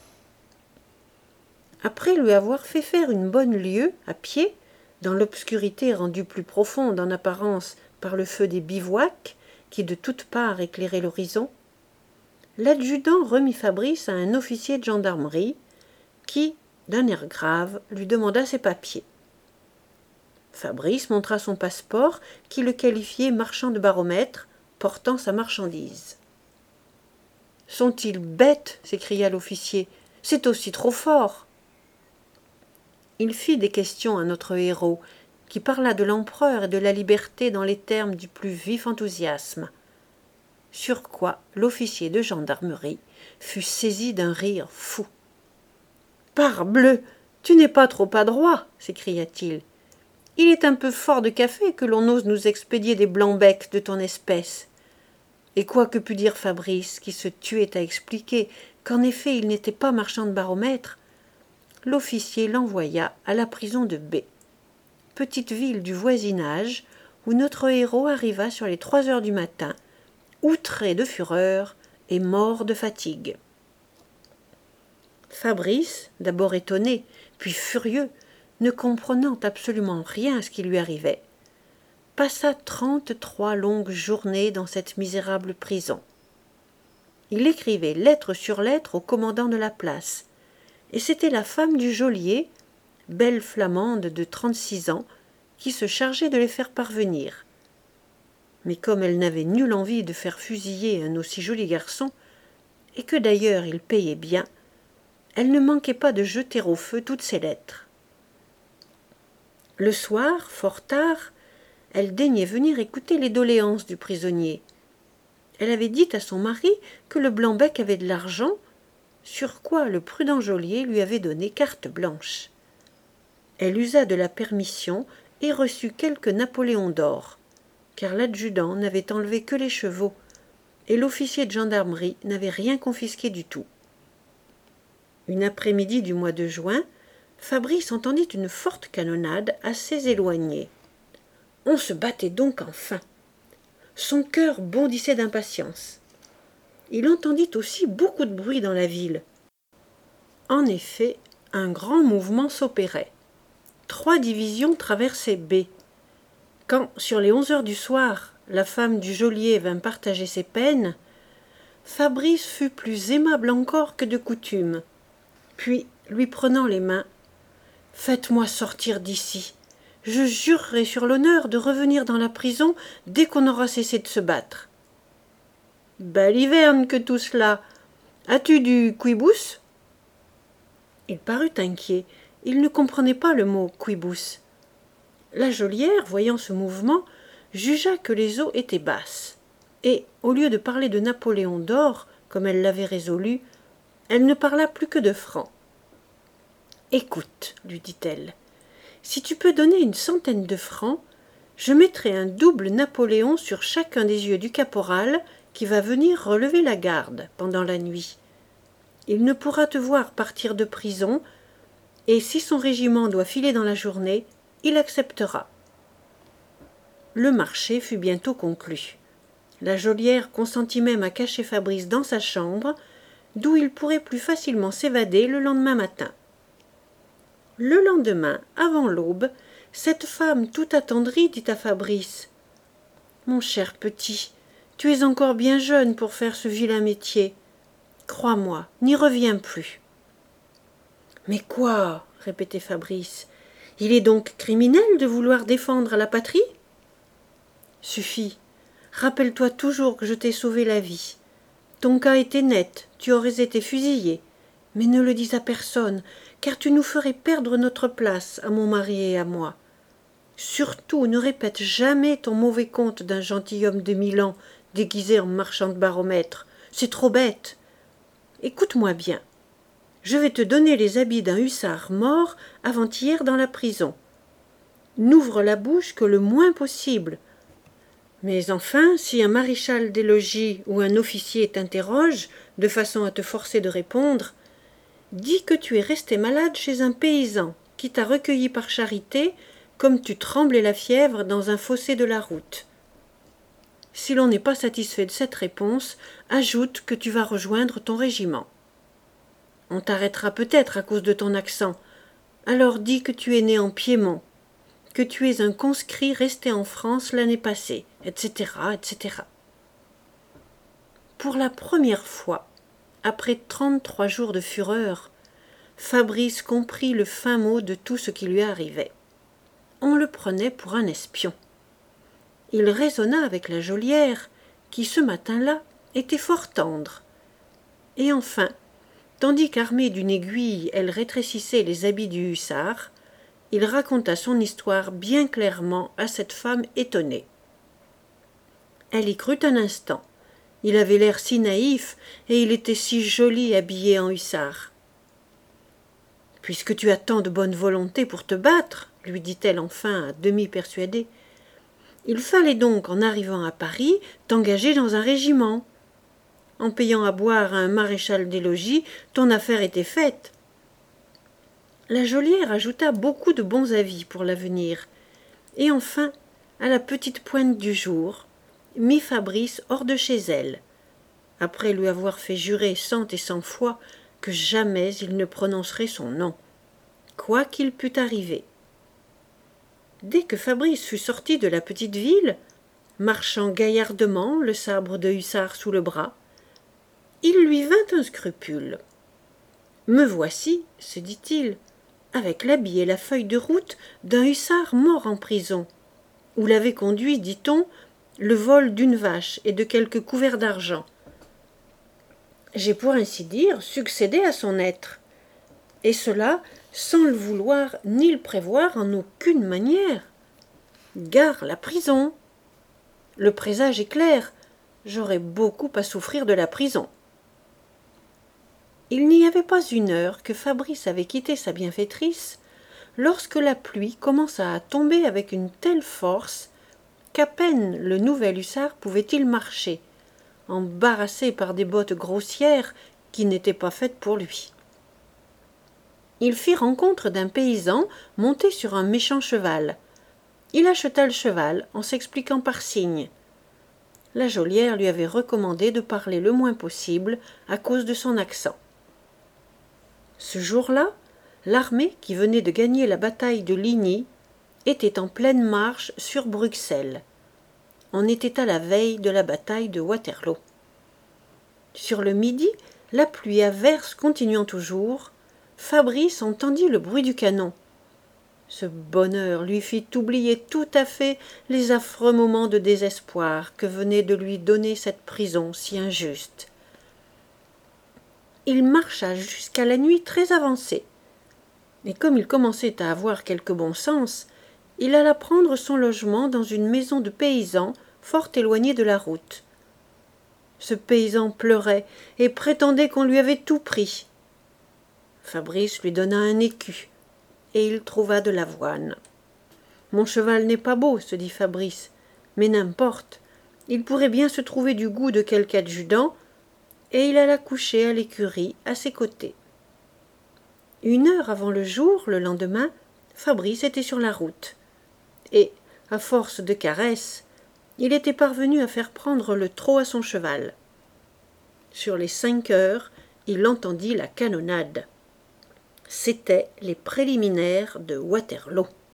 Après lui avoir fait faire une bonne lieue à pied, dans l'obscurité rendue plus profonde en apparence par le feu des bivouacs qui de toutes parts éclairaient l'horizon, l'adjudant remit Fabrice à un officier de gendarmerie qui, d'un air grave, lui demanda ses papiers. Fabrice montra son passeport qui le qualifiait marchand de baromètre, portant sa marchandise. « Sont-ils bêtes » s'écria l'officier. « C'est aussi trop fort !» Il fit des questions à notre héros, qui parla de l'empereur et de la liberté dans les termes du plus vif enthousiasme. Sur quoi l'officier de gendarmerie fut saisi d'un rire fou. Parbleu, tu n'es pas trop adroit, s'écria-t-il. Il est un peu fort de café que l'on ose nous expédier des blancs-becs de ton espèce. Et quoi que pût dire Fabrice, qui se tuait à expliquer qu'en effet il n'était pas marchand de baromètre, l'officier l'envoya à la prison de B, petite ville du voisinage où notre héros arriva sur les trois heures du matin, outré de fureur et mort de fatigue. Fabrice, d'abord étonné, puis furieux, ne comprenant absolument rien à ce qui lui arrivait, passa trente-trois longues journées dans cette misérable prison. Il écrivait lettre sur lettre au commandant de la place, et c'était la femme du geôlier, belle flamande de trente-six ans, qui se chargeait de les faire parvenir. Mais comme elle n'avait nulle envie de faire fusiller un aussi joli garçon, et que d'ailleurs il payait bien, elle ne manquait pas de jeter au feu toutes ses lettres. Le soir, fort tard, elle daignait venir écouter les doléances du prisonnier. Elle avait dit à son mari que le blanc-bec avait de l'argent, sur quoi le prudent geôlier lui avait donné carte blanche. Elle usa de la permission et reçut quelques napoléons d'or, car l'adjudant n'avait enlevé que les chevaux, et l'officier de gendarmerie n'avait rien confisqué du tout. Une après-midi du mois de juin, Fabrice entendit une forte canonnade assez éloignée. On se battait donc enfin. Son cœur bondissait d'impatience. Il entendit aussi beaucoup de bruit dans la ville. En effet, un grand mouvement s'opérait. Trois divisions traversaient B. Quand, sur les onze heures du soir, la femme du geôlier vint partager ses peines, Fabrice fut plus aimable encore que de coutume. Puis, lui prenant les mains, « Faites-moi sortir d'ici. Je jurerai sur l'honneur de revenir dans la prison dès qu'on aura cessé de se battre. »« Belle hiverne que tout cela. As-tu du quibus ?» Il parut inquiet. Il ne comprenait pas le mot quibus. La geôlière, voyant ce mouvement, jugea que les eaux étaient basses, et, au lieu de parler de Napoléon d'or, comme elle l'avait résolu, elle ne parla plus que de francs. « Écoute, lui dit-elle, si tu peux donner une centaine de francs, je mettrai un double Napoléon sur chacun des yeux du caporal qui va venir relever la garde pendant la nuit. Il ne pourra te voir partir de prison, et si son régiment doit filer dans la journée, il acceptera. » Le marché fut bientôt conclu. La geôlière consentit même à cacher Fabrice dans sa chambre, d'où il pourrait plus facilement s'évader le lendemain matin. Le lendemain, avant l'aube, cette femme tout attendrie dit à Fabrice : « Mon cher petit, tu es encore bien jeune pour faire ce vilain métier. Crois-moi, n'y reviens plus. »« Mais quoi ?» répétait Fabrice. « Il est donc criminel de vouloir défendre la patrie ? » ?»« Suffit. Rappelle-toi toujours que je t'ai sauvé la vie. Ton cas était net, tu aurais été fusillé. Mais ne le dis à personne, car tu nous ferais perdre notre place à mon mari et à moi. Surtout, ne répète jamais ton mauvais conte d'un gentilhomme de Milan déguisé en marchand de baromètre. C'est trop bête. Écoute-moi bien. Je vais te donner les habits d'un hussard mort avant-hier dans la prison. N'ouvre la bouche que le moins possible. Mais enfin, si un maréchal des logis ou un officier t'interroge, de façon à te forcer de répondre, dis que tu es resté malade chez un paysan qui t'a recueilli par charité, comme tu tremblais la fièvre dans un fossé de la route. Si l'on n'est pas satisfait de cette réponse, ajoute que tu vas rejoindre ton régiment. On t'arrêtera peut-être à cause de ton accent, alors dis que tu es né en Piémont, que tu es un conscrit resté en France l'année passée, et cetera, et cetera. Pour la première fois, après trente-trois jours de fureur, Fabrice comprit le fin mot de tout ce qui lui arrivait. On le prenait pour un espion. Il raisonna avec la geôlière, qui ce matin-là était fort tendre. Et enfin, tandis qu'armée d'une aiguille, elle rétrécissait les habits du hussard, il raconta son histoire bien clairement à cette femme étonnée. Elle y crut un instant. Il avait l'air si naïf, et il était si joli habillé en hussard. puisque tu as tant de bonne volonté pour te battre, lui dit-elle enfin à demi persuadée, il fallait donc, en arrivant à Paris, t'engager dans un régiment. En payant à boire à un maréchal des logis, ton affaire était faite. La geôlière ajouta beaucoup de bons avis pour l'avenir, et enfin, à la petite pointe du jour, mit Fabrice hors de chez elle, après lui avoir fait jurer cent et cent fois que jamais il ne prononcerait son nom, quoi qu'il pût arriver. Dès que Fabrice fut sorti de la petite ville, marchant gaillardement, le sabre de hussard sous le bras, il lui vint un scrupule. « Me voici, se dit-il, avec l'habit et la feuille de route d'un hussard mort en prison, où l'avait conduit, dit-on, le vol d'une vache et de quelques couverts d'argent. J'ai pour ainsi dire succédé à son être, et cela sans le vouloir ni le prévoir en aucune manière. Gare la prison. Le présage est clair, j'aurai beaucoup à souffrir de la prison. » Il n'y avait pas une heure que Fabrice avait quitté sa bienfaitrice, lorsque la pluie commença à tomber avec une telle force qu'à peine le nouvel hussard pouvait-il marcher, embarrassé par des bottes grossières qui n'étaient pas faites pour lui. Il fit rencontre d'un paysan monté sur un méchant cheval. Il acheta le cheval en s'expliquant par signes. La geôlière lui avait recommandé de parler le moins possible à cause de son accent. Ce jour-là, l'armée qui venait de gagner la bataille de Ligny était en pleine marche sur Bruxelles. On était à la veille de la bataille de Waterloo. Sur le midi, la pluie averse continuant toujours, Fabrice entendit le bruit du canon. Ce bonheur lui fit oublier tout à fait les affreux moments de désespoir que venait de lui donner cette prison si injuste. Il marcha jusqu'à la nuit très avancée, et comme il commençait à avoir quelque bon sens, il alla prendre son logement dans une maison de paysan fort éloignée de la route. Ce paysan pleurait et prétendait qu'on lui avait tout pris. Fabrice lui donna un écu, et il trouva de l'avoine. « Mon cheval n'est pas beau, se dit Fabrice, mais n'importe, il pourrait bien se trouver du goût de quelque adjudant, et il alla coucher à l'écurie à ses côtés. Une heure avant le jour, le lendemain, Fabrice était sur la route, et, à force de caresses, il était parvenu à faire prendre le trot à son cheval. Sur les cinq heures, il entendit la canonnade. C'étaient les préliminaires de Waterloo.